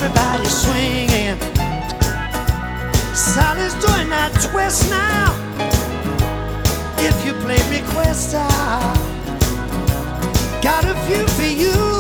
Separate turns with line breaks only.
everybody swinging. Sally's doing that twist now. If you play request, I got a few for you.